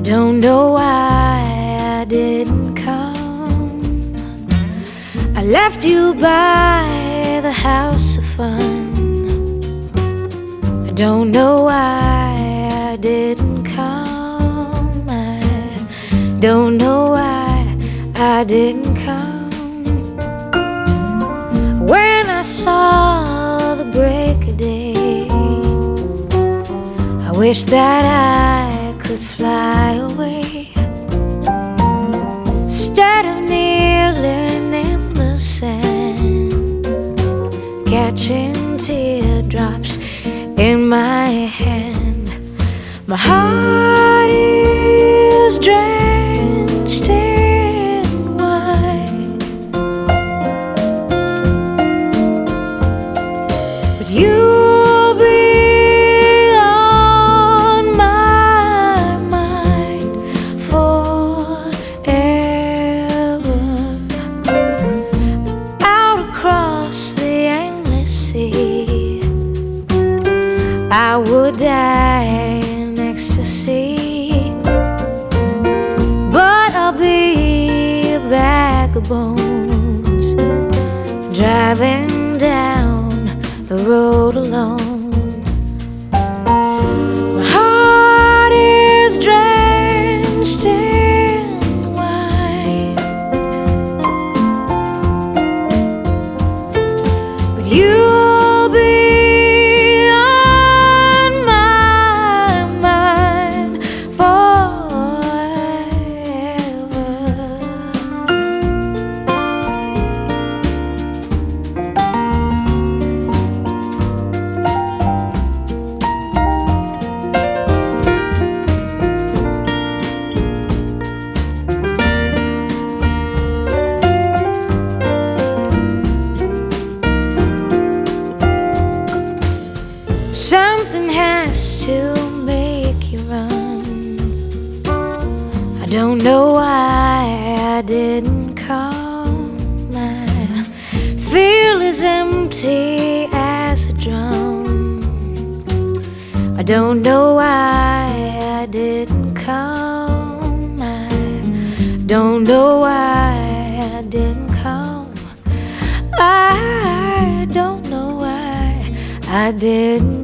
don't know why I didn't come. I left you by the house of fun. I don't know why I didn't come. I don't know why I didn't come. When I saw the break of day, I wish that I could fly away, instead of kneeling in the sand, catching teardrops in my hand. My heart is drenched in wine, but you'll be on my mind forever. Out across the endless sea, I would die in ecstasy, but I'll be a bag of bones, driving down the road alone. My heart is drenched in wine, but you'll be on my mind forever. Something has to make you run. I don't know why I didn't come. I feel as empty as a drum. I don't know why I didn't come. I don't know why I didn't come. I don't know why I didn't